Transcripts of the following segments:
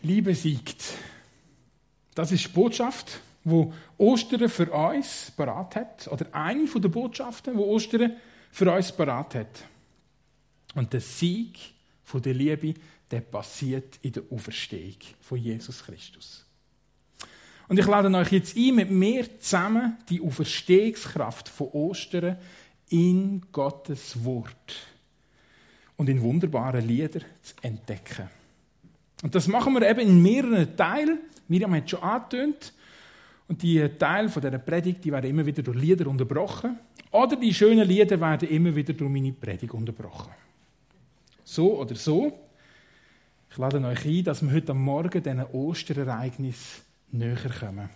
Liebe siegt. Das ist die Botschaft, die Ostern für uns parat hat. Oder eine der Botschaften, die Ostern für uns parat hat. Und der Sieg von der Liebe, der passiert in der Auferstehung von Jesus Christus. Und ich lade euch jetzt ein, mit mir zusammen die Auferstehungskraft von Ostern in Gottes Wort und in wunderbaren Liedern zu entdecken. Und das machen wir eben in mehreren Teilen. Miriam hat schon angetönt. Und die Teile von dieser Predigt, die werden immer wieder durch Lieder unterbrochen. Oder die schönen Lieder werden immer wieder durch meine Predigt unterbrochen. So oder so. Ich lade euch ein, dass wir heute am Morgen diesen Osterereignis näher kommen.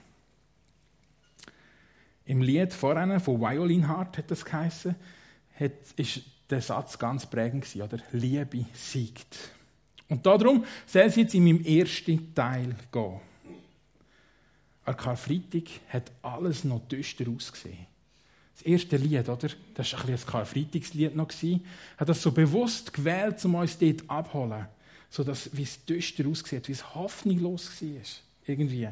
Im Lied vorhin von Violin Heart hat das geheissen, ist der Satz ganz prägend gewesen, oder? Liebe siegt. Und darum soll es jetzt in meinem ersten Teil gehen. An Karfreitag hat alles noch düster ausgesehen. Das erste Lied, oder? Das war ein Karfreitagslied noch. Hat das so bewusst gewählt, um uns dort abzuholen. So dass, wie es düster aussieht, wie es hoffnungslos war. Irgendwie.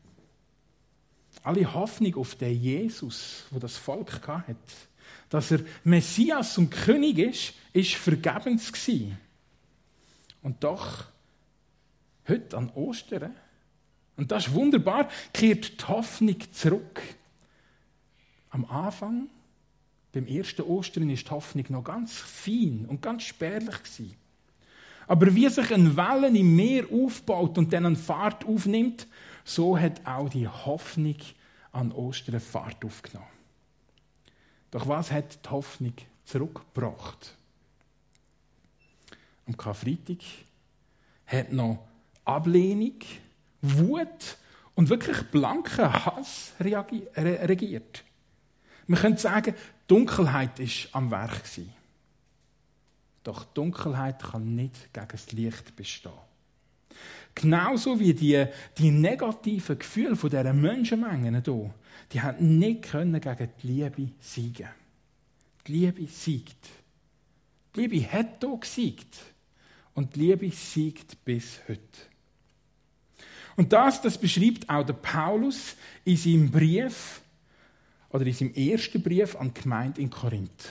Alle Hoffnung auf den Jesus, wo das Volk hatte, dass er Messias und König ist, war vergebens gewesen. Und doch, heute an Ostern, und das ist wunderbar, kehrt die Hoffnung zurück. Am Anfang, beim ersten Ostern, war die Hoffnung noch ganz fein und ganz spärlich gewesen. Aber wie sich eine Welle im Meer aufbaut und dann eine Fahrt aufnimmt, so hat auch die Hoffnung an Ostern Fahrt aufgenommen. Doch was hat die Hoffnung zurückgebracht? Am Karfreitag hat noch Ablehnung, Wut und wirklich blanker Hass regiert. Man könnte sagen, die Dunkelheit war am Werk. Doch die Dunkelheit kann nicht gegen das Licht bestehen. Genauso wie die negativen Gefühle von dieser Menschenmengen hier, die haben nicht gegen die Liebe siegen. Die Liebe siegt. Die Liebe hat hier gesiegt. Und die Liebe siegt bis heute. Und das beschreibt auch der Paulus in seinem Brief, oder in seinem ersten Brief an die Gemeinde in Korinth.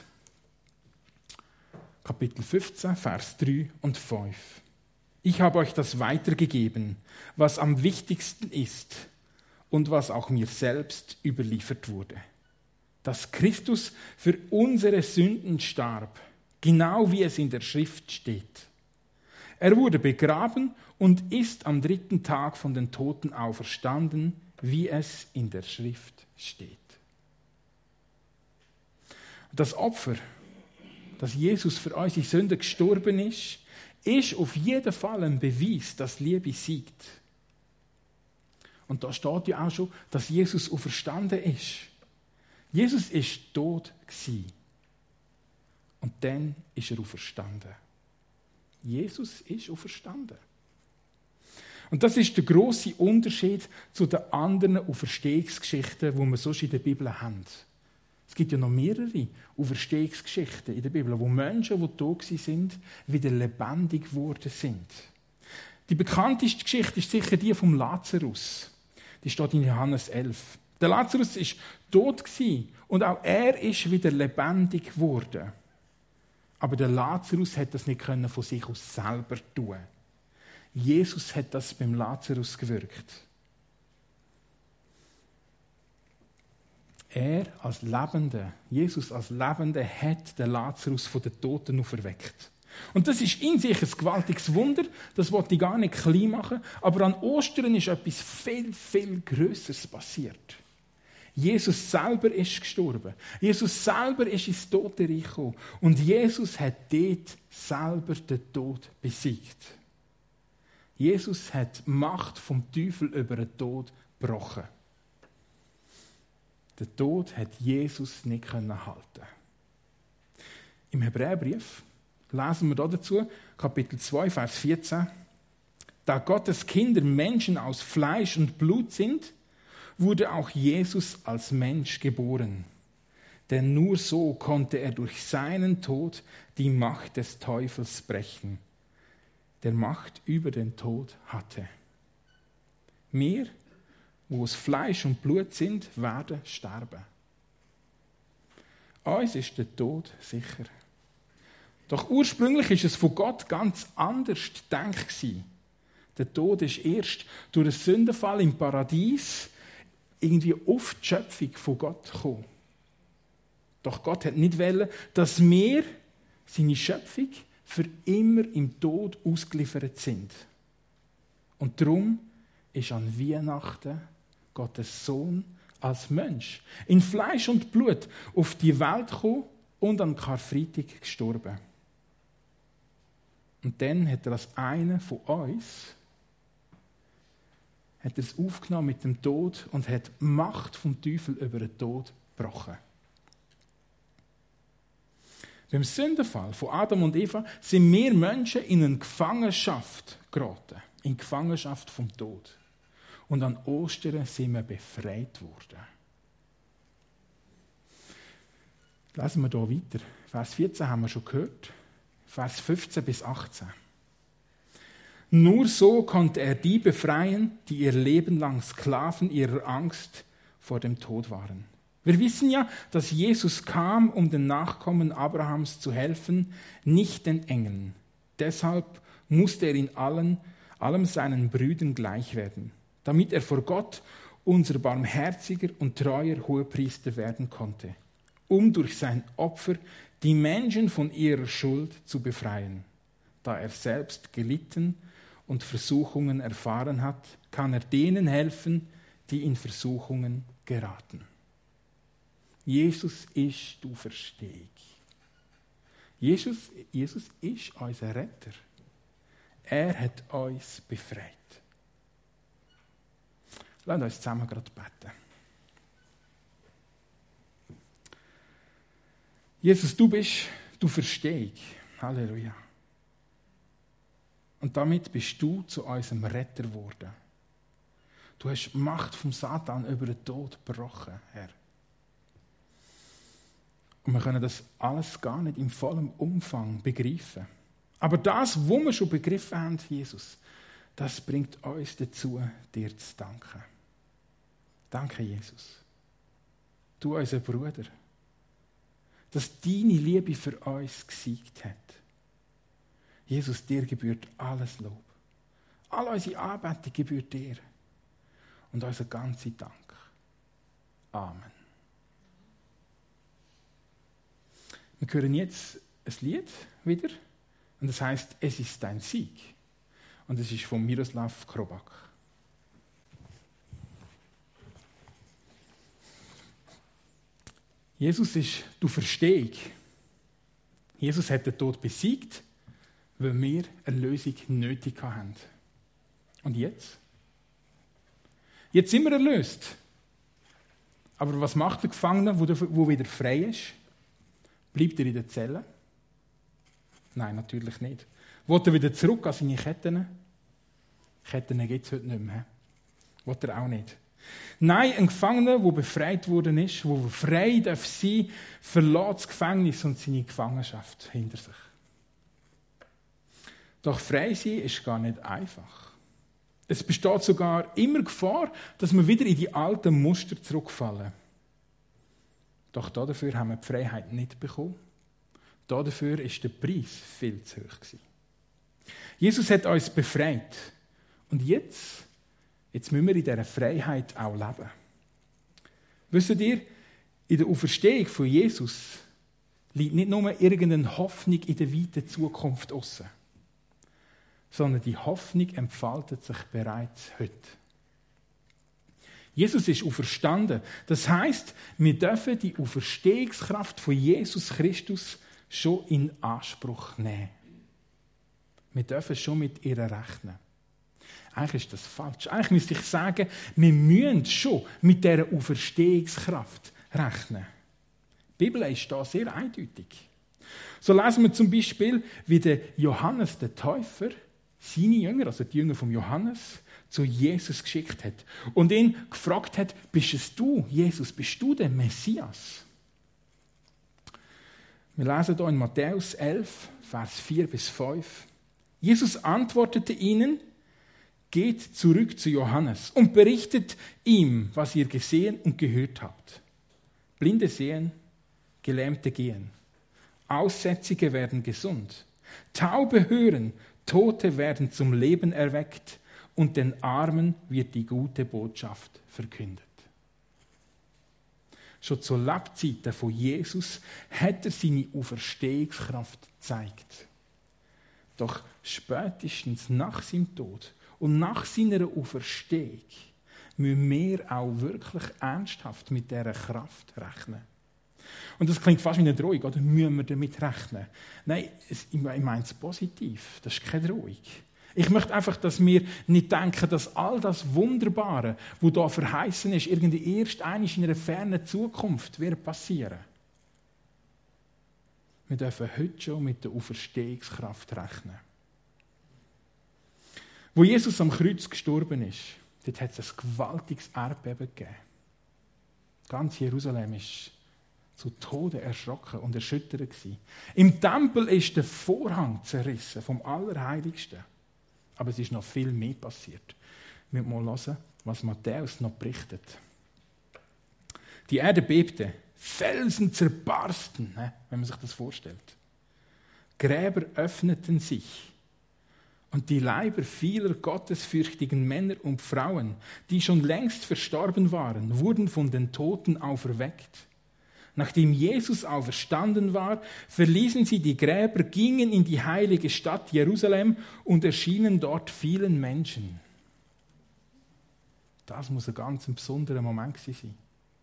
Kapitel 15, Vers 3 und 5. Ich habe euch das weitergegeben, was am wichtigsten ist und was auch mir selbst überliefert wurde. Dass Christus für unsere Sünden starb, genau wie es in der Schrift steht. Er wurde begraben und ist am 3. Tag von den Toten auferstanden, wie es in der Schrift steht. Das Opfer, dass Jesus für unsere Sünden gestorben ist auf jeden Fall ein Beweis, dass Liebe siegt. Und da steht ja auch schon, dass Jesus auferstanden ist. Jesus ist tot gewesen. Und dann ist er auferstanden. Jesus ist auferstanden. Und das ist der grosse Unterschied zu den anderen Auferstehungsgeschichten, die wir sonst in der Bibel haben. Es gibt ja noch mehrere Auferstehungsgeschichten in der Bibel, wo Menschen, die tot sind, wieder lebendig geworden sind. Die bekannteste Geschichte ist sicher die vom Lazarus. Die steht in Johannes 11. Der Lazarus war tot und auch er ist wieder lebendig geworden. Aber der Lazarus hat das nicht von sich aus selber tun. Jesus hat das beim Lazarus gewirkt. Jesus als Lebender hat den Lazarus von den Toten auferweckt. Und das ist in sich ein gewaltiges Wunder, das wollte ich gar nicht klein machen, aber an Ostern ist etwas viel, viel Grösseres passiert. Jesus selber ist gestorben. Jesus selber ist ins Totenreich gekommen. Und Jesus hat dort selber den Tod besiegt. Jesus hat die Macht vom Teufel über den Tod gebrochen. Der Tod hat Jesus nicht halten. Im Hebräerbrief lesen wir dazu, Kapitel 2, Vers 14. Da Gottes Kinder Menschen aus Fleisch und Blut sind, wurde auch Jesus als Mensch geboren. Denn nur so konnte er durch seinen Tod die Macht des Teufels brechen, der Macht über den Tod hatte. Wir, die aus Fleisch und Blut sind, werden sterben. Uns ist der Tod sicher. Doch ursprünglich ist es von Gott ganz anders gedacht gewesen. Der Tod ist erst durch den Sündenfall im Paradies irgendwie auf die Schöpfung von Gott gekommen. Doch Gott hat nicht wollen, dass wir, seine Schöpfung, für immer im Tod ausgeliefert sind. Und darum ist an Weihnachten Gottes Sohn als Mensch in Fleisch und Blut auf die Welt gekommen und an Karfreitag gestorben. Und dann hat er als einer von uns hat er es aufgenommen mit dem Tod und hat die Macht vom Teufel über den Tod gebrochen. Beim Sündenfall von Adam und Eva sind wir Menschen in eine Gefangenschaft geraten, in die Gefangenschaft vom Tod. Und an Ostern sind wir befreit worden. Lesen wir hier weiter. Vers 14 haben wir schon gehört. Vers 15 bis 18. Nur so konnte er die befreien, die ihr Leben lang Sklaven ihrer Angst vor dem Tod waren. Wir wissen ja, dass Jesus kam, um den Nachkommen Abrahams zu helfen, nicht den Engeln. Deshalb musste er in allem seinen Brüdern gleich werden, damit er vor Gott unser barmherziger und treuer Hohepriester werden konnte, um durch sein Opfer die Menschen von ihrer Schuld zu befreien. Da er selbst gelitten und Versuchungen erfahren hat, kann er denen helfen, die in Versuchungen geraten. Jesus ist die Auferstehung. Jesus ist unser Retter. Er hat uns befreit. Lasst uns zusammen gerade beten. Jesus, du bist die Auferstehung. Halleluja. Und damit bist du zu unserem Retter geworden. Du hast die Macht vom Satan über den Tod gebrochen, Herr. Und wir können das alles gar nicht im vollen Umfang begreifen. Aber das, was wir schon begriffen haben, Jesus, das bringt uns dazu, dir zu danken. Danke, Jesus. Du, unser Bruder, dass deine Liebe für uns gesiegt hat. Jesus, dir gebührt alles Lob. All unsere Anbetung gebührt dir. Und unser ganzer Dank. Amen. Wir hören jetzt ein Lied wieder. Und das heisst, es ist dein Sieg. Und es ist von Miroslav Krobak. Jesus ist die Auferstehung. Jesus hat den Tod besiegt, weil wir eine Lösung nötig haben. Und jetzt? Jetzt sind wir erlöst. Aber was macht der Gefangene, der wieder frei ist? Bleibt er in der Zelle? Nein, natürlich nicht. Will er wieder zurück an seine Ketten? Ketten gibt es heute nicht mehr. Will er auch nicht. Nein, ein Gefangener, der befreit worden ist, der frei sein darf, verlässt das Gefängnis und seine Gefangenschaft hinter sich. Doch frei sein ist gar nicht einfach. Es besteht sogar immer Gefahr, dass wir wieder in die alten Muster zurückfallen. Doch dafür haben wir die Freiheit nicht bekommen. Dafür war der Preis viel zu hoch. Jesus hat uns befreit. Und jetzt müssen wir in dieser Freiheit auch leben. Wisst ihr, in der Auferstehung von Jesus liegt nicht nur irgendeine Hoffnung in der weiten Zukunft aussen, sondern die Hoffnung entfaltet sich bereits heute. Jesus ist auferstanden. Das heisst, wir dürfen die Auferstehungskraft von Jesus Christus schon in Anspruch nehmen. Wir dürfen schon mit ihr rechnen. Eigentlich ist das falsch. Eigentlich müsste ich sagen, wir müssen schon mit dieser Auferstehungskraft rechnen. Die Bibel ist da sehr eindeutig. So lesen wir zum Beispiel, wie der Johannes der Täufer seine Jünger, also die Jünger von Johannes, zu Jesus geschickt hat und ihn gefragt hat, bist es du, Jesus, bist du der Messias? Wir lesen hier in Matthäus 11, Vers 4 bis 5. Jesus antwortete ihnen, geht zurück zu Johannes und berichtet ihm, was ihr gesehen und gehört habt. Blinde sehen, Gelähmte gehen, Aussätzige werden gesund, Taube hören, Tote werden zum Leben erweckt und den Armen wird die gute Botschaft verkündet. Schon zu Lebzeiten von Jesus hat er seine Auferstehungskraft gezeigt. Doch spätestens nach seinem Tod und nach seiner Auferstehung müssen wir auch wirklich ernsthaft mit dieser Kraft rechnen. Und das klingt fast wie eine Drohung, oder? Müssen wir damit rechnen? Nein, ich meine es positiv. Das ist keine Drohung. Ich möchte einfach, dass wir nicht denken, dass all das Wunderbare, was da verheißen ist, irgendwie erst einmal in einer fernen Zukunft wird passieren. Wir dürfen heute schon mit der Auferstehungskraft rechnen. Wo Jesus am Kreuz gestorben ist, dort hat es ein gewaltiges Erdbeben gegeben. Ganz Jerusalem ist zu Tode erschrocken und erschüttert gewesen. Im Tempel ist der Vorhang zerrissen vom Allerheiligsten. Aber es ist noch viel mehr passiert. Wir müssen mal hören, was Matthäus noch berichtet. Die Erde bebte, Felsen zerbarsten, wenn man sich das vorstellt. Gräber öffneten sich und die Leiber vieler gottesfürchtigen Männer und Frauen, die schon längst verstorben waren, wurden von den Toten auferweckt. Nachdem Jesus auferstanden war, verließen sie die Gräber, gingen in die heilige Stadt Jerusalem und erschienen dort vielen Menschen. Das muss ein ganz besonderer Moment sein.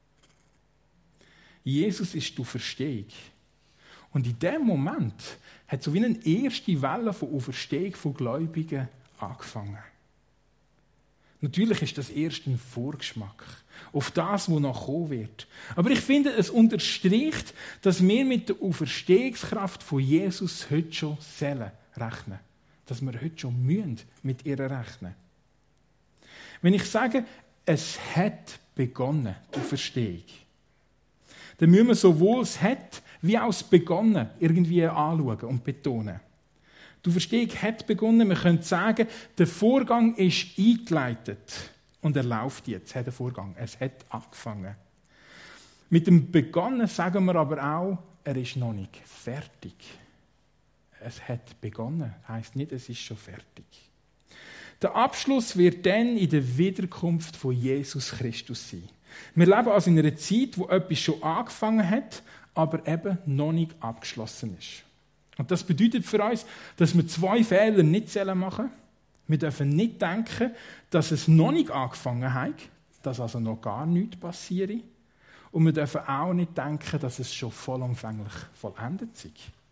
Jesus ist die Auferstehung. Und in dem Moment hat so wie eine erste Welle von Auferstehung von Gläubigen angefangen. Natürlich ist das erst ein Vorgeschmack auf das, was noch kommen wird. Aber ich finde, es unterstreicht, dass wir mit der Auferstehungskraft von Jesus heute schon rechnen. Dass wir heute schon mit ihr rechnen. Wenn ich sage, es hat begonnen, die Auferstehung, dann müssen wir sowohl das hat wie auch das begonnen irgendwie anschauen und betonen. Die Auferstehung hat begonnen. Wir können sagen, der Vorgang ist eingeleitet und er läuft jetzt. Der Vorgang. Es hat angefangen. Mit dem Begonnen sagen wir aber auch, er ist noch nicht fertig. Es hat begonnen. Heißt nicht, es ist schon fertig. Der Abschluss wird dann in der Wiederkunft von Jesus Christus sein. Wir leben also in einer Zeit, wo etwas schon angefangen hat, aber eben noch nicht abgeschlossen ist. Und das bedeutet für uns, dass wir 2 Fehler nicht machen sollen. Wir dürfen nicht denken, dass es noch nicht angefangen hat, dass also noch gar nichts passiert. Und wir dürfen auch nicht denken, dass es schon vollumfänglich vollendet ist.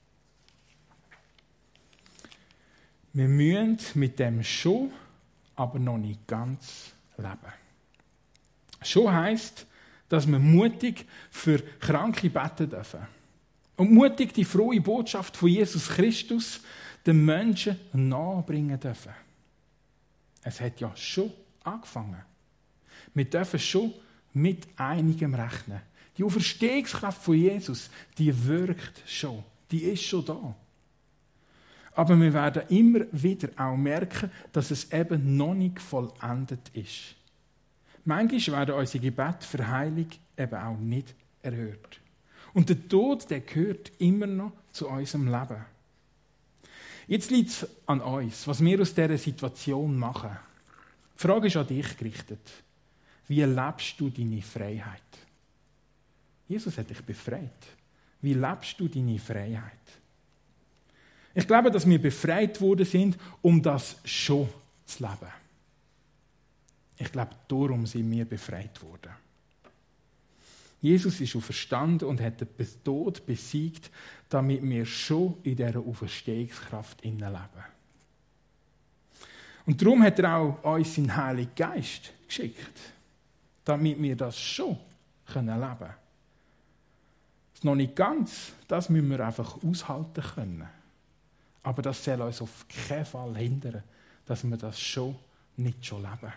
Wir müssen mit dem schon, aber noch nicht ganz leben. Schon heisst, dass wir mutig für Kranke beten dürfen. Und mutig die frohe Botschaft von Jesus Christus den Menschen nahebringen dürfen. Es hat ja schon angefangen. Wir dürfen schon mit einigem rechnen. Die Auferstehungskraft von Jesus, die wirkt schon. Die ist schon da. Aber wir werden immer wieder auch merken, dass es eben noch nicht vollendet ist. Manchmal werden unsere Gebete für Heilung eben auch nicht erhört. Und der Tod, der gehört immer noch zu unserem Leben. Jetzt liegt es an uns, was wir aus dieser Situation machen. Die Frage ist an dich gerichtet. Wie lebst du deine Freiheit? Jesus hat dich befreit. Wie lebst du deine Freiheit? Ich glaube, dass wir befreit worden sind, um das schon zu leben. Ich glaube, darum sind wir befreit worden. Jesus ist auferstanden und hat den Tod besiegt, damit wir schon in dieser Auferstehungskraft leben. Und darum hat er auch uns seinen Heiligen Geist geschickt, damit wir das schon leben können. Das noch nicht ganz, das müssen wir einfach aushalten können. Aber das soll uns auf keinen Fall hindern, dass wir das schon nicht schon leben.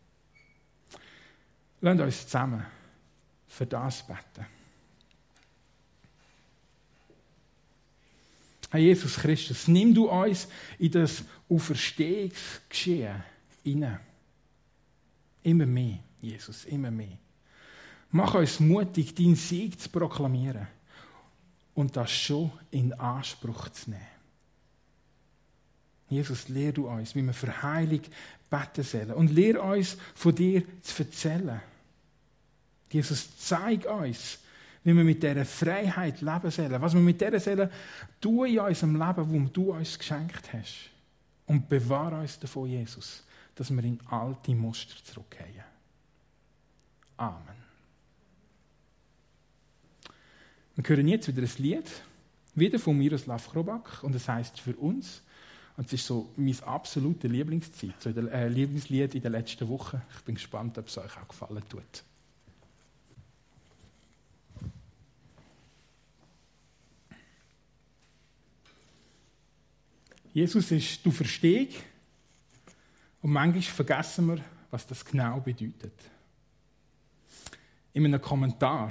Lasst uns zusammen für das beten. Herr Jesus Christus, nimm du uns in das Auferstehungsgeschehen rein. Immer mehr, Jesus, immer mehr. Mach uns mutig, deinen Sieg zu proklamieren und das schon in Anspruch zu nehmen. Jesus, lehr du uns, wie wir für Heilung beten sollen und lehr uns, von dir zu erzählen. Jesus, zeig uns, wie wir mit dieser Freiheit leben sollen, was wir mit dieser sollen tun in unserem Leben, das du uns geschenkt hast. Und bewahre uns davon, Jesus, dass wir in alte Muster zurückkehren. Amen. Wir hören jetzt wieder ein Lied, wieder von Miroslav Chrobak, und es heisst «Für uns». Und es ist so mein absolutes Lieblingslied in der letzten Woche. Ich bin gespannt, ob es euch auch gefallen tut. Jesus ist die Auferstehung und manchmal vergessen wir, was das genau bedeutet. In einem Kommentar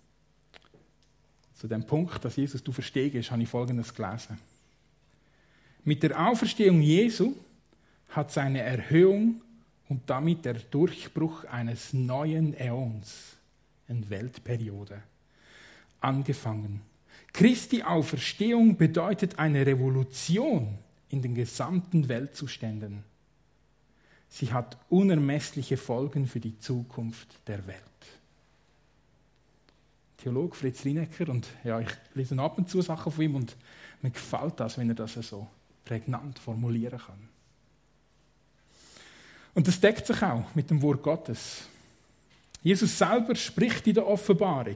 zu dem Punkt, dass Jesus die Auferstehung ist, habe ich Folgendes gelesen. Mit der Auferstehung Jesu hat seine Erhöhung und damit der Durchbruch eines neuen Äons, eine Weltperiode, angefangen. Christi Auferstehung bedeutet eine Revolution in den gesamten Weltzuständen. Sie hat unermessliche Folgen für die Zukunft der Welt. Theologe Fritz Rinecker, und ja, ich lese ab und zu Sachen von ihm und mir gefällt das, wenn er das so prägnant formulieren kann. Und das deckt sich auch mit dem Wort Gottes. Jesus selber spricht in der Offenbarung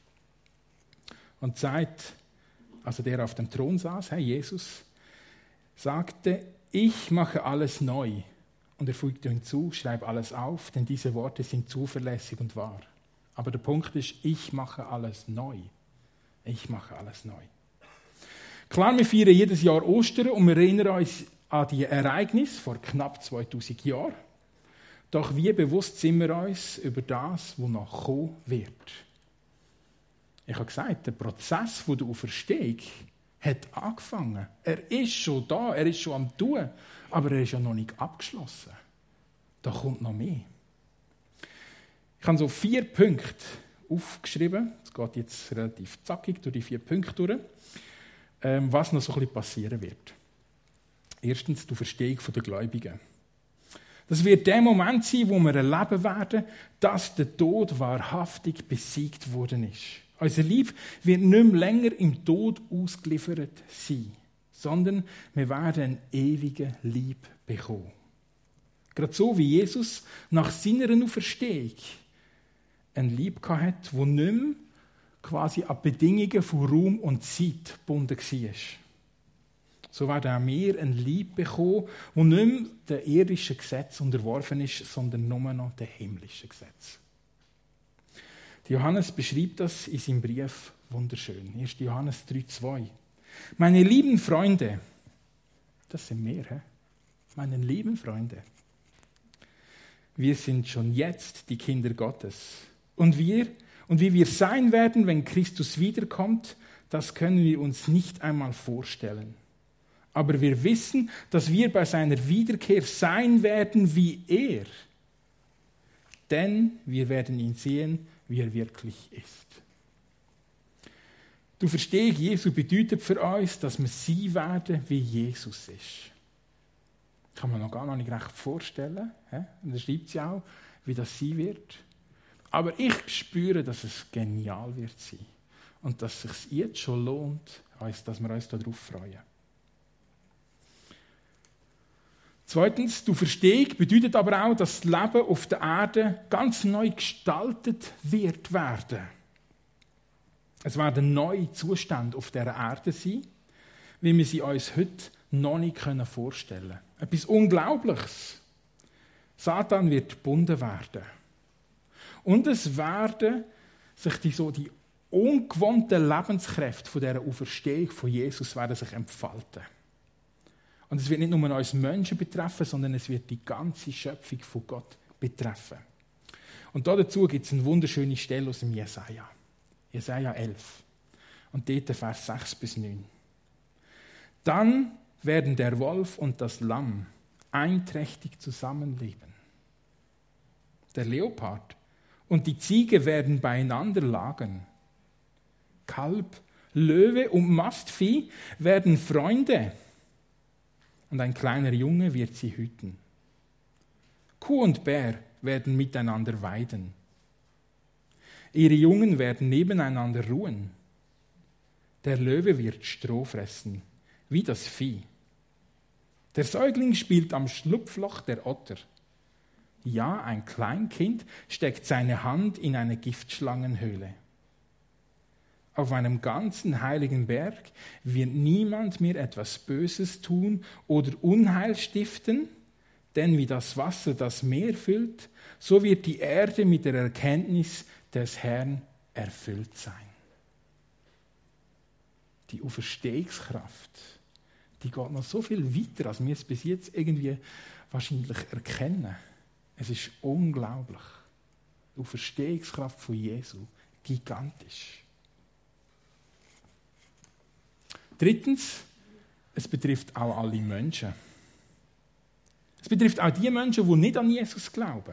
und sagt, also der auf dem Thron saß, Jesus, sagte, ich mache alles neu. Und er fügte hinzu, schreib alles auf, denn diese Worte sind zuverlässig und wahr. Aber der Punkt ist, ich mache alles neu. Ich mache alles neu. Klar, wir feiern jedes Jahr Ostern und wir erinnern uns an die Ereignisse vor knapp 2000 Jahren. Doch wie bewusst sind wir uns über das, was noch kommen wird? Ich habe gesagt, der Prozess der Auferstehung hat angefangen. Er ist schon da, er ist schon am Tun, aber er ist ja noch nicht abgeschlossen. Da kommt noch mehr. Ich habe so 4 Punkte aufgeschrieben. Es geht jetzt relativ zackig durch die 4 Punkte durch, was noch so ein bisschen passieren wird. Erstens die Auferstehung der Gläubigen. Das wird der Moment sein, wo wir erleben werden, dass der Tod wahrhaftig besiegt worden ist. Unser Leib wird nicht mehr länger im Tod ausgeliefert sein, sondern wir werden einen ewigen Leib bekommen. Gerade so wie Jesus nach seiner Auferstehung ein Leib hatte, der nicht mehr quasi an Bedingungen von Raum und Zeit gebunden war. So werden auch wir ein Leib bekommen, der nicht mehr den irdischen Gesetzen unterworfen ist, sondern nur noch den himmlischen Gesetzen. Johannes beschreibt das in seinem Brief wunderschön. 1. Johannes 3,2. Meine lieben Freunde, das sind wir, meine lieben Freunde, wir sind schon jetzt die Kinder Gottes. Und wie wir sein werden, wenn Christus wiederkommt, das können wir uns nicht einmal vorstellen. Aber wir wissen, dass wir bei seiner Wiederkehr sein werden wie er. Denn wir werden ihn sehen, wie er wirklich ist. Die Auferstehung Jesu bedeutet für uns, dass wir sein werden, wie Jesus ist. Kann man noch gar nicht recht vorstellen. Und er schreibt ja auch, wie das sein wird. Aber ich spüre, dass es genial wird sein. Und dass es sich jetzt schon lohnt, dass wir uns darauf freuen. Zweitens, die Auferstehung bedeutet aber auch, dass das Leben auf der Erde ganz neu gestaltet werden. Es werden neue Zustände auf dieser Erde sein, wie wir sie uns heute noch nicht vorstellen können. Etwas Unglaubliches. Satan wird gebunden werden. Und es werden sich die ungewohnten Lebenskräfte von dieser Auferstehung von Jesus werden sich entfalten. Und es wird nicht nur uns Menschen betreffen, sondern es wird die ganze Schöpfung von Gott betreffen. Und dazu gibt es eine wunderschöne Stelle aus dem Jesaja. Jesaja 11. Und dort Vers 6 bis 9. Dann werden der Wolf und das Lamm einträchtig zusammenleben. Der Leopard und die Ziege werden beieinander lagern. Kalb, Löwe und Mastvieh werden Freunde, und ein kleiner Junge wird sie hüten. Kuh und Bär werden miteinander weiden. Ihre Jungen werden nebeneinander ruhen. Der Löwe wird Stroh fressen, wie das Vieh. Der Säugling spielt am Schlupfloch der Otter. Ja, ein Kleinkind steckt seine Hand in eine Giftschlangenhöhle. Auf einem ganzen heiligen Berg wird niemand mehr etwas Böses tun oder Unheil stiften, denn wie das Wasser das Meer füllt, so wird die Erde mit der Erkenntnis des Herrn erfüllt sein. Die Auferstehungskraft, die geht noch so viel weiter, als wir es bis jetzt irgendwie wahrscheinlich erkennen. Es ist unglaublich. Die Auferstehungskraft von Jesu, gigantisch. Drittens, es betrifft auch alle Menschen. Es betrifft auch die Menschen, die nicht an Jesus glauben.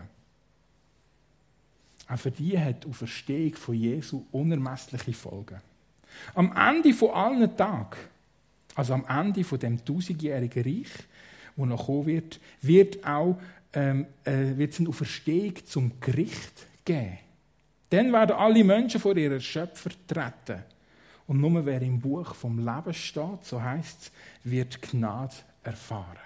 Auch für die hat die Auferstehung von Jesu unermessliche Folgen. Am Ende von allen Tagen, also am Ende von dem 1000-jährigen Reich, wo noch kommen wird, wird es eine Auferstehung zum Gericht geben. Dann werden alle Menschen vor ihren Schöpfer treten. Und nur wer im Buch vom Leben steht, so heisst es, wird Gnade erfahren.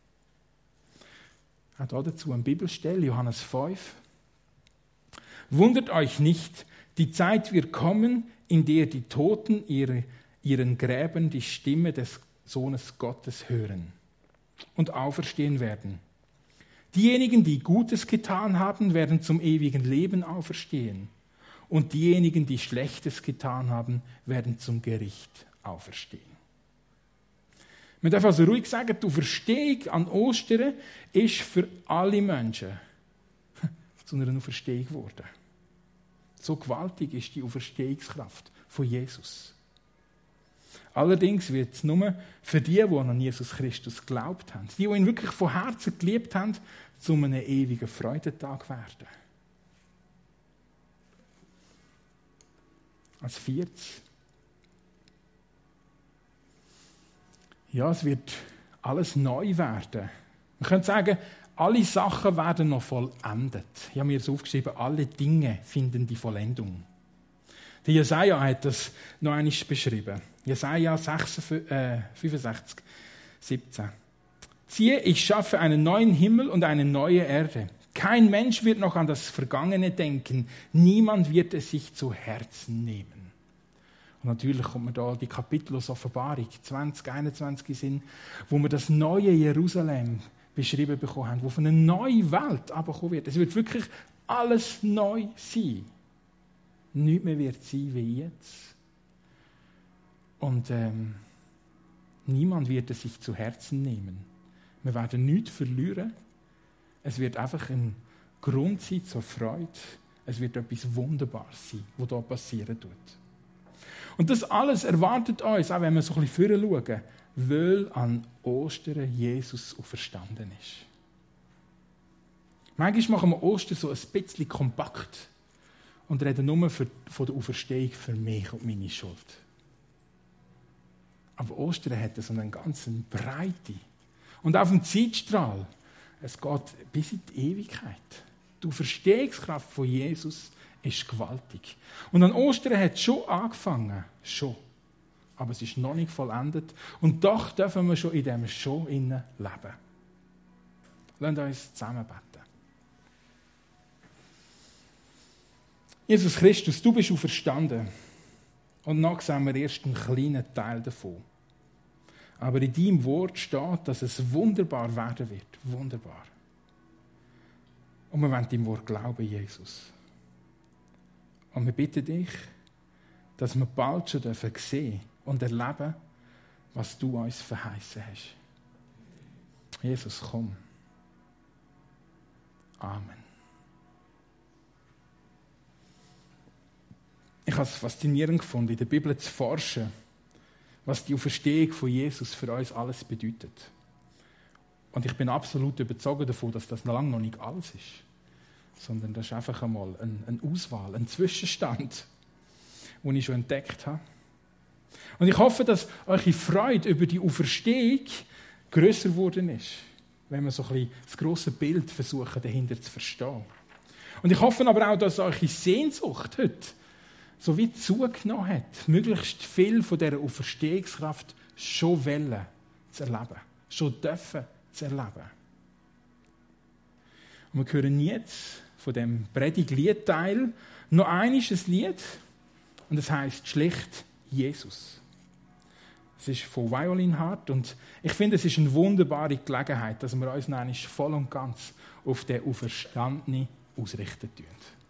Auch dazu eine Bibelstelle, Johannes 5. Wundert euch nicht, die Zeit wird kommen, in der die Toten ihren Gräbern die Stimme des Sohnes Gottes hören und auferstehen werden. Diejenigen, die Gutes getan haben, werden zum ewigen Leben auferstehen. Und diejenigen, die Schlechtes getan haben, werden zum Gericht auferstehen. Man darf also ruhig sagen, die Auferstehung an Ostern ist für alle Menschen zu einer Auferstehung geworden. So gewaltig ist die Auferstehungskraft von Jesus. Allerdings wird es nur für die an Jesus Christus geglaubt haben, die ihn wirklich von Herzen geliebt haben, zu einem ewigen Freudentag werden. Als viertes. Ja, es wird alles neu werden. Man könnte sagen, alle Sachen werden noch vollendet. Ich habe mir das aufgeschrieben, alle Dinge finden die Vollendung. Der Jesaja hat das noch einmal beschrieben. Jesaja 65, 17. Siehe, ich schaffe einen neuen Himmel und eine neue Erde. Kein Mensch wird noch an das Vergangene denken. Niemand wird es sich zu Herzen nehmen. Und natürlich kommt man da die Kapitel aus Offenbarung 2021 in Sinn, wo wir das neue Jerusalem beschrieben bekommen haben, wo von einer neuen Welt abgekommen wird. Es wird wirklich alles neu sein. Nichts mehr wird sein wie jetzt. Und niemand wird es sich zu Herzen nehmen. Wir werden nichts verlieren. Es wird einfach ein Grund sein zur Freude. Es wird etwas Wunderbares sein, was hier passieren wird. Und das alles erwartet uns, auch wenn wir so ein bisschen vorher schauen, weil an Ostern Jesus auferstanden ist. Manchmal machen wir Ostern so ein bisschen kompakt und reden nur von der Auferstehung für mich und meine Schuld. Aber Ostern hat so eine ganz Breite. Und auf dem Zeitstrahl, es geht bis in die Ewigkeit. Die Auferstehungskraft von Jesus ist gewaltig. Und an Ostern hat es schon angefangen. Schon. Aber es ist noch nicht vollendet. Und doch dürfen wir schon in dem Schon leben. Lasst uns zusammen beten. Jesus Christus, du bist auferstanden. Und noch sehen wir erst einen kleinen Teil davon. Aber in deinem Wort steht, dass es wunderbar werden wird. Wunderbar. Und wir wollen deinem Wort glauben, Jesus. Und wir bitten dich, dass wir bald schon sehen und erleben, was du uns verheißen hast. Jesus, komm. Amen. Ich habe es faszinierend gefunden, in der Bibel zu forschen, was die Auferstehung von Jesus für uns alles bedeutet. Und ich bin absolut überzeugt davon, dass das lange noch nicht alles ist. Sondern das ist einfach einmal eine Auswahl, ein Zwischenstand, den ich schon entdeckt habe. Und ich hoffe, dass eure Freude über die Auferstehung grösser geworden ist, wenn wir so ein bisschen das grosse Bild versuchen, dahinter zu verstehen. Und ich hoffe aber auch, dass eure Sehnsucht heute so wie zugenommen hat, möglichst viel von dieser Auferstehungskraft schon wollen zu erleben, schon dürfen zu erleben. Und wir hören jetzt von dem Predigt-Liedteil noch einmal ein Lied, und es heisst schlicht Jesus. Es ist von Violin Heart und ich finde, es ist eine wunderbare Gelegenheit, dass wir uns noch einmal voll und ganz auf den Auferstandenen ausrichten tun.